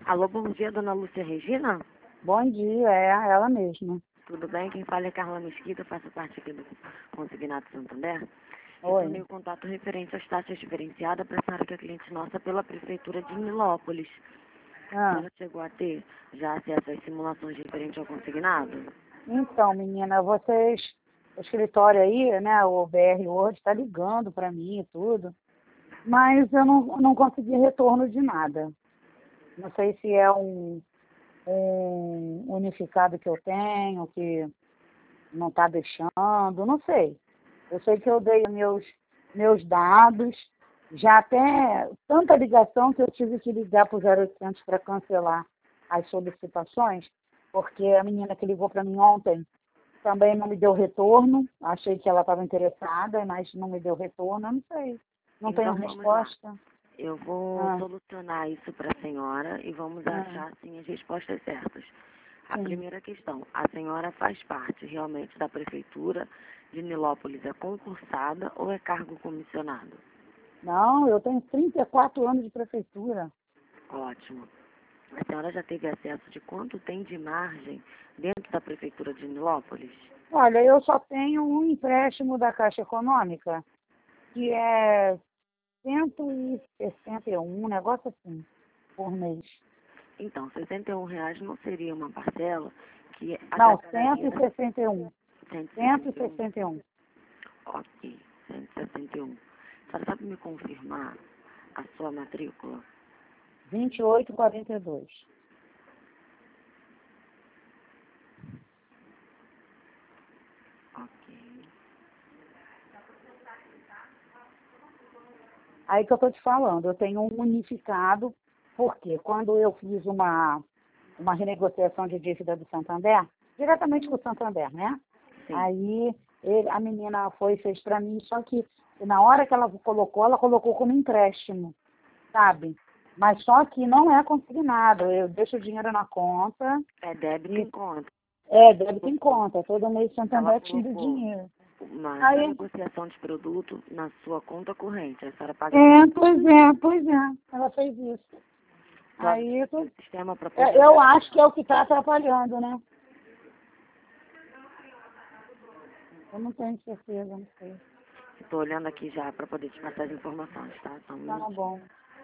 Alô, bom dia, dona Lúcia Regina? Bom dia, é ela mesma. Tudo bem? Quem fala é Carla Mesquita, faço parte aqui do Consignado Santander. Oi. Eu tenho contato referente às taxas diferenciadas para a senhora que é cliente nossa pela Prefeitura de Nilópolis. A senhora chegou a ter já acesso às simulações referentes ao consignado? Então, menina, vocês, o escritório aí, né, o BR hoje, está ligando para mim e tudo, mas eu não consegui retorno de nada. Não sei se é um unificado que eu tenho, que não está deixando, não sei. Eu sei que eu dei meus dados, já até tanta ligação que eu tive que ligar para o 0800 para cancelar as solicitações, porque a menina que ligou para mim ontem também não me deu retorno, achei que ela estava interessada, mas não me deu retorno, eu não sei, não tenho Então, vamos lá. resposta. Eu vou solucionar isso para a senhora e vamos achar, sim, as respostas certas. A Sim. primeira questão, a senhora faz parte realmente da Prefeitura de Nilópolis, é concursada ou é cargo comissionado? Não, eu tenho 34 anos de prefeitura. Ótimo. A senhora já teve acesso de quanto tem de margem dentro da Prefeitura de Nilópolis? Olha, eu só tenho um empréstimo da Caixa Econômica, que é 161, um negócio assim, por mês. Então, R$ 61 não seria uma parcela que Não, agradaria 161. 161. 161. Ok, 161. A senhora sabe me confirmar a sua matrícula? 2842. Ok. Aí que eu estou te falando, eu tenho um unificado, porque quando eu fiz uma renegociação de dívida do Santander, diretamente com o Santander, né? Sim. Aí a menina foi e fez para mim, só que na hora que ela colocou como empréstimo, sabe? Mas só que não é consignado, eu deixo o dinheiro na conta. É débito em conta. É, débito em conta, todo mês o Santander Ela tira o colocou dinheiro. uma Aí, negociação de produto na sua conta corrente. A senhora paga pois é, ela fez isso. Aí, o sistema para poder... eu acho que é o que está atrapalhando, né? Eu não tenho certeza, não sei. Estou olhando aqui já para poder te passar as informações, tá? Só um Tá minutinho. bom.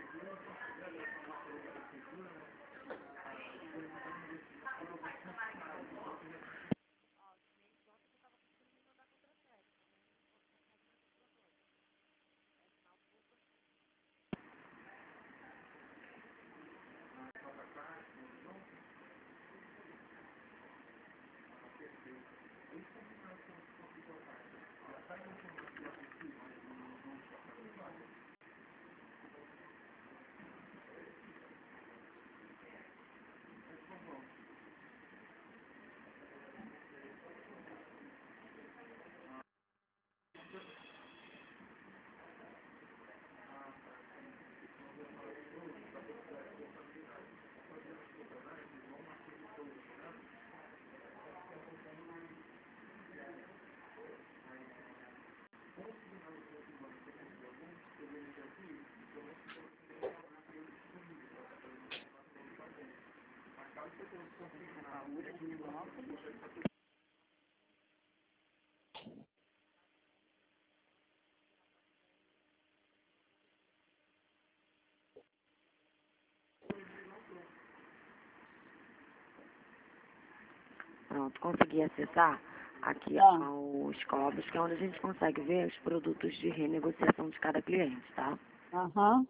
Pronto, consegui acessar aqui aos COBs, que é onde a gente consegue ver os produtos de renegociação de cada cliente, tá? Aham.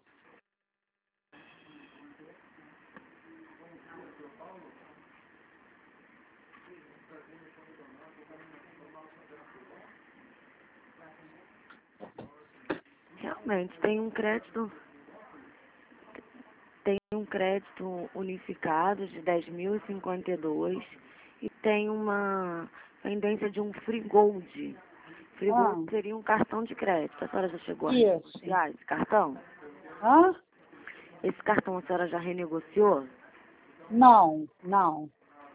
Realmente, tem um crédito unificado de 10.052 e tem uma pendência de um Free Gold. Free Gold seria um cartão de crédito. A senhora já chegou a renegociar esse cartão? Hã? Esse cartão a senhora já renegociou? Não, não.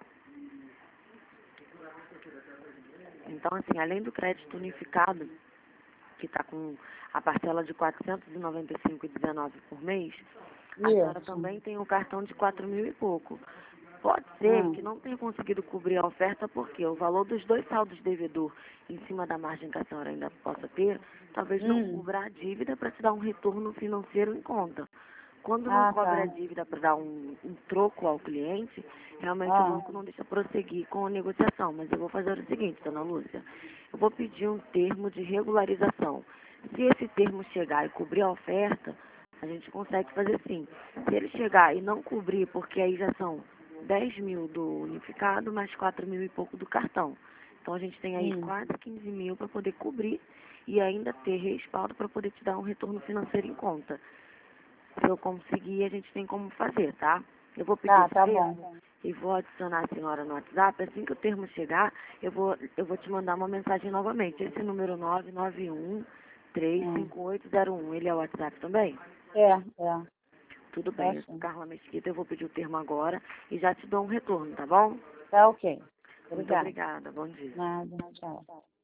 Então, assim, além do crédito unificado, que está com a parcela de R$ 495,19 por mês, A senhora Isso. também tem um cartão de 4.000 e pouco. Pode ser que não tenha conseguido cobrir a oferta porque o valor dos dois saldos devedor em cima da margem que a senhora ainda possa ter, talvez não cubra a dívida para te dar um retorno financeiro em conta. Quando não Ah, cobra a tá. dívida para dar um troco ao cliente, realmente o Ah, banco não deixa prosseguir com a negociação. Mas eu vou fazer o seguinte, dona Lúcia, eu vou pedir um termo de regularização. Se esse termo chegar e cobrir a oferta, a gente consegue fazer sim. Se ele chegar e não cobrir, porque aí já são 10.000 do unificado, mais 4.000 e pouco do cartão. Então a gente tem aí quase 15.000 para poder cobrir e ainda ter respaldo para poder te dar um retorno financeiro em conta. Se eu conseguir, a gente tem como fazer, tá? Eu vou pedir esse tá termo bom. e vou adicionar a senhora no WhatsApp. Assim que o termo chegar, eu vou te mandar uma mensagem novamente. Esse número 991-35801, ele é o WhatsApp também? É. Tudo Tá bem, eu sou sim. Carla Mesquita, eu vou pedir o termo agora e já te dou um retorno, tá bom? Tá ok. Muito Obrigada. obrigada, bom dia. Nada. Tchau.